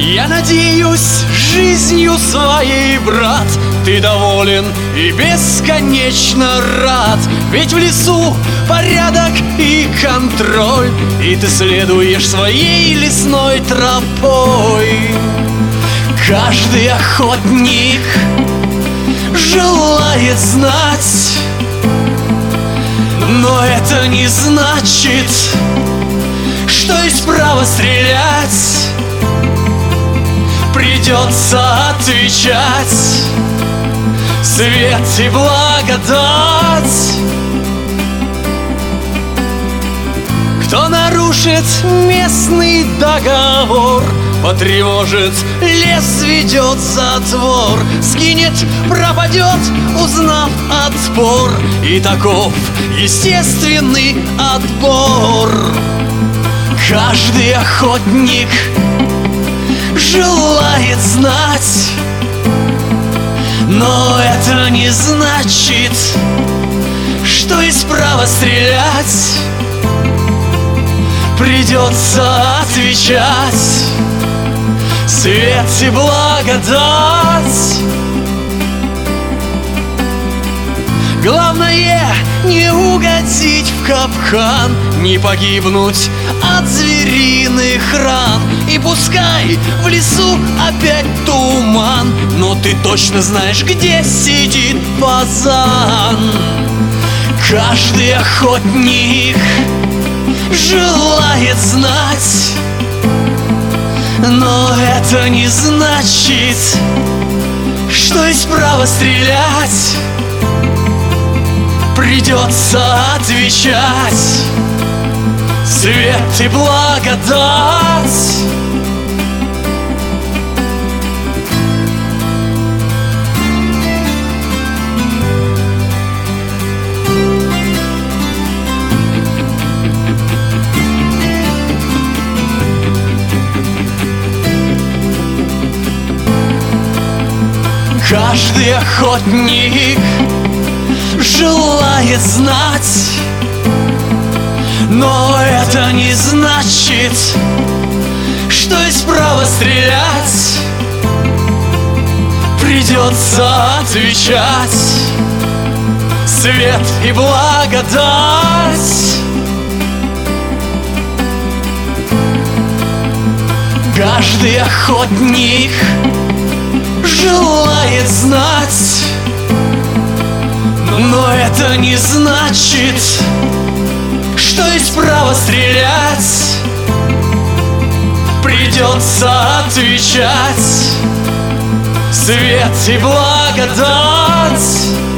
Я надеюсь, жизнью своей, брат, ты доволен и бесконечно рад. Ведь в лесу порядок и контроль, и ты следуешь своей лесной тропой. Каждый охотник желает знать, но это не значит, что есть право стрелять. Придется отвечать: свет и благодать. Кто нарушит местный договор, потревожит лес, ведет затвор, сгинет, пропадет, узнав отпор. И таков естественный отбор. Каждый охотник желает знать, но это не значит, что есть право стрелять. Придется отвечать: свет и благодать. Главное не угодить в капкан, не погибнуть от звериных ран. И пускай в лесу опять туман, но ты точно знаешь, где сидит фазан. Каждый охотник желает знать, но это не значит, что есть право стрелять. Придется отвечать: свет и благодать. Каждый охотник желает знать, но это не значит, что есть право стрелять. Придется отвечать: свет и благодать. Каждый охотник желает знать, но это не значит, что есть право стрелять. Придется отвечать: свет и благодать.